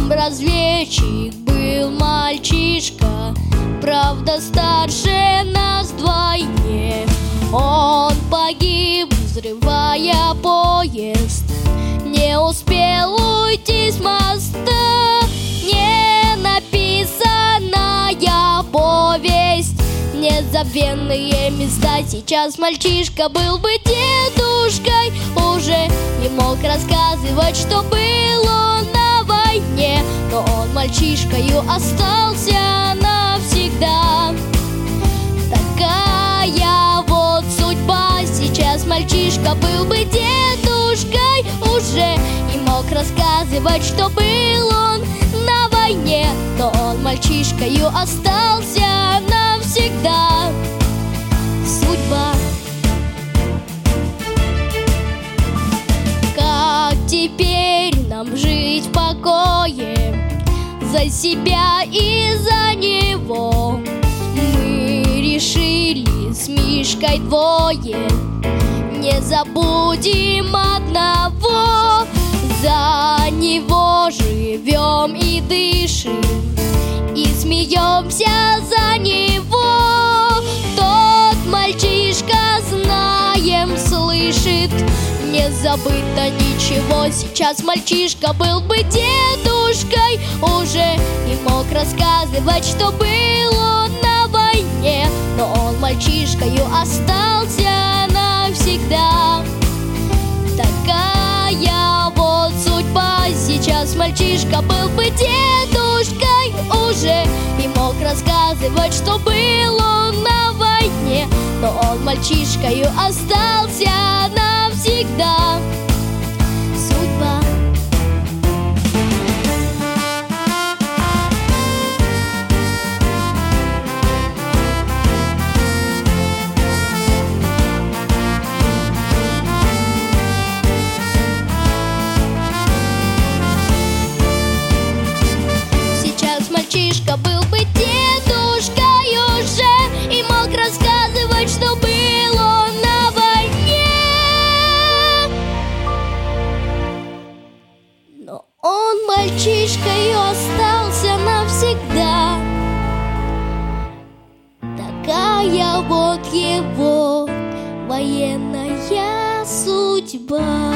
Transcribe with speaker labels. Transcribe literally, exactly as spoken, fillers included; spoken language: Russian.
Speaker 1: Там разведчик был мальчишка, правда старше нас вдвойне. Он погиб, взрывая поезд, не успел уйти с моста. Не написанная повесть, незабвенные места. Сейчас мальчишка был бы дедушкой, уже не мог рассказывать, что было на войне. Но он мальчишкою остался навсегда. Такая вот судьба. Сейчас мальчишка был бы дедушкой, уже не мог рассказывать, что был он на войне. Но он мальчишкою остался навсегда. Судьба. Как теперь нам жить в покое за себя и за него? Мы решили с Мишкой двое, не забудем одного. За него живем и дышим, и смеемся за него. Тот мальчишка, знаем, слышит, не забыто ничего. Сейчас мальчишка был бы дедушкой, уже не мог рассказывать, что было на войне. Но он мальчишкою остался навсегда. Такая вот судьба. Сейчас мальчишка был бы дедушкой, уже не мог рассказывать, что было на войне. Но он мальчишкою остался навсегда. Судьба. Мальчишка был бы дедушкой уже и мог рассказывать, что было на войне. Но он мальчишкой остался навсегда. Такая вот его военная судьба.